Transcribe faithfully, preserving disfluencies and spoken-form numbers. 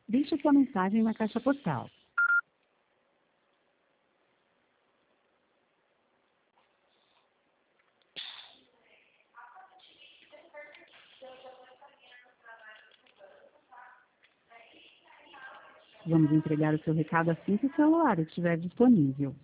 Deixe sua mensagem na caixa postal. Vamos entregar o seu recado assim que o celular estiver disponível.